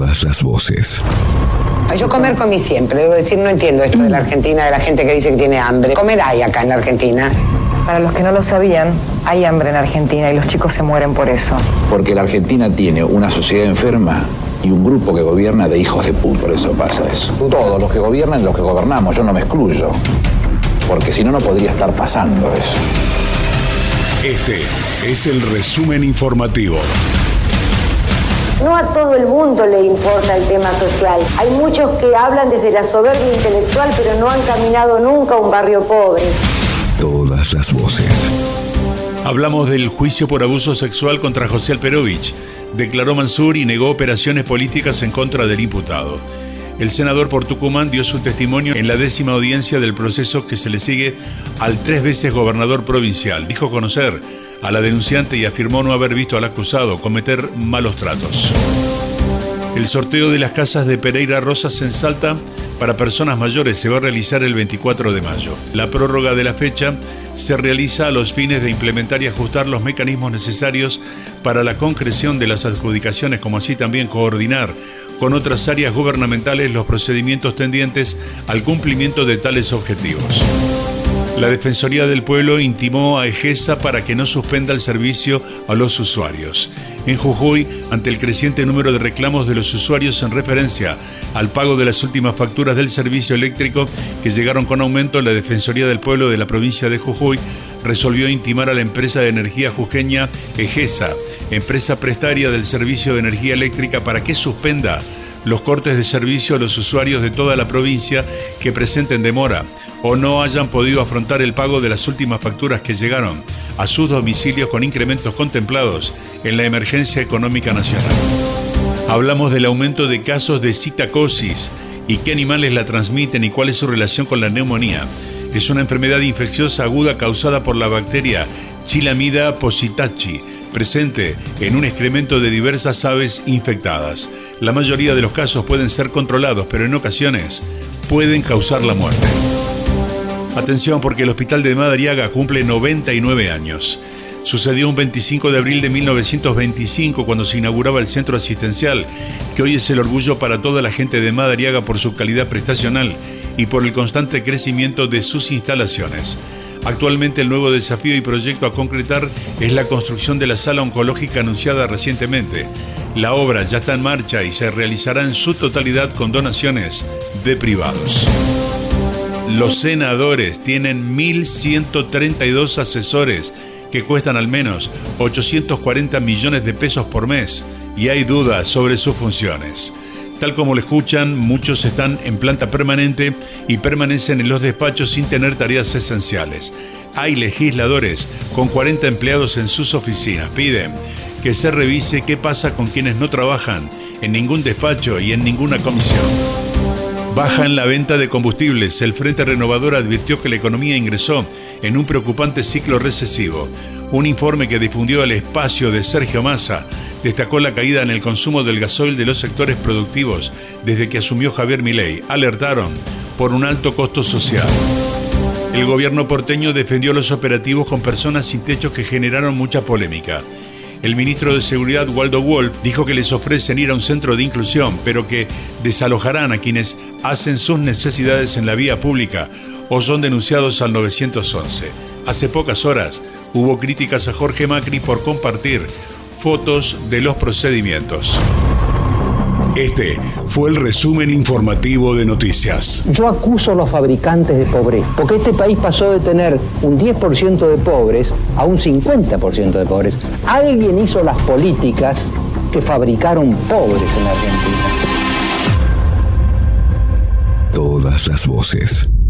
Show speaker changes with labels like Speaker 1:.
Speaker 1: Todas las voces.
Speaker 2: Yo comer comí siempre, debo decir, no entiendo esto de la Argentina, de la gente que dice que tiene hambre. Comer hay acá en la Argentina.
Speaker 3: Para los que no lo sabían, hay hambre en Argentina y los chicos se mueren por eso.
Speaker 4: Porque la Argentina tiene una sociedad enferma y un grupo que gobierna de hijos de puta. Por eso pasa eso. Todos los que gobiernan, los que gobernamos, yo no me excluyo. Porque si no, no podría estar pasando eso.
Speaker 5: Este es el resumen informativo.
Speaker 6: No a todo el mundo le importa el tema social. Hay muchos que hablan desde la soberbia intelectual, pero no han caminado nunca a un barrio pobre.
Speaker 1: Todas las voces.
Speaker 7: Hablamos del juicio por abuso sexual contra José Alperovich. Declaró Mansur y negó operaciones políticas en contra del imputado. El senador por Tucumán dio su testimonio en la 10ª audiencia del proceso que se le sigue al 3 veces gobernador provincial. Dijo conocer a la denunciante y afirmó no haber visto al acusado cometer malos tratos. El sorteo de las casas de Pereira Rosas en Salta para personas mayores se va a realizar el 24 de mayo. La prórroga de la fecha se realiza a los fines de implementar y ajustar los mecanismos necesarios para la concreción de las adjudicaciones, como así también coordinar con otras áreas gubernamentales los procedimientos tendientes al cumplimiento de tales objetivos. La Defensoría del Pueblo intimó a Egesa para que no suspenda el servicio a los usuarios. En Jujuy, ante el creciente número de reclamos de los usuarios en referencia al pago de las últimas facturas del servicio eléctrico que llegaron con aumento, la Defensoría del Pueblo de la provincia de Jujuy resolvió intimar a la empresa de energía jujeña Egesa, empresa prestaria del servicio de energía eléctrica, para que suspenda los cortes de servicio a los usuarios de toda la provincia que presenten demora o no hayan podido afrontar el pago de las últimas facturas que llegaron a sus domicilios con incrementos contemplados en la emergencia económica nacional. Hablamos del aumento de casos de citacosis y qué animales la transmiten y cuál es su relación con la neumonía. Es una enfermedad infecciosa aguda causada por la bacteria Chilamida positaci, presente en un excremento de diversas aves infectadas. La mayoría de los casos pueden ser controlados, pero en ocasiones pueden causar la muerte. Atención, porque el Hospital de Madariaga cumple 99 años. Sucedió un 25 de abril de 1925 cuando se inauguraba el centro asistencial, que hoy es el orgullo para toda la gente de Madariaga por su calidad prestacional y por el constante crecimiento de sus instalaciones. Actualmente el nuevo desafío y proyecto a concretar es la construcción de la sala oncológica anunciada recientemente. La obra ya está en marcha y se realizará en su totalidad con donaciones de privados. Los senadores tienen 1.132 asesores que cuestan al menos 840 millones de pesos por mes y hay dudas sobre sus funciones. Tal como lo escuchan, muchos están en planta permanente y permanecen en los despachos sin tener tareas esenciales. Hay legisladores con 40 empleados en sus oficinas. Piden que se revise qué pasa con quienes no trabajan en ningún despacho y en ninguna comisión. Baja en la venta de combustibles. El Frente Renovador advirtió que la economía ingresó en un preocupante ciclo recesivo. Un informe que difundió El Espacio de Sergio Massa destacó la caída en el consumo del gasoil de los sectores productivos desde que asumió Javier Milei. Alertaron por un alto costo social. El gobierno porteño defendió los operativos con personas sin techo que generaron mucha polémica. El ministro de Seguridad, Waldo Wolf, dijo que les ofrecen ir a un centro de inclusión, pero que desalojarán a quienes hacen sus necesidades en la vía pública o son denunciados al 911. Hace pocas horas hubo críticas a Jorge Macri por compartir fotos de los procedimientos.
Speaker 5: Este fue el resumen informativo de noticias.
Speaker 8: Yo acuso a los fabricantes de pobreza, porque este país pasó de tener un 10% de pobres a un 50% de pobres. Alguien hizo las políticas que fabricaron pobres en la Argentina.
Speaker 1: Todas las voces.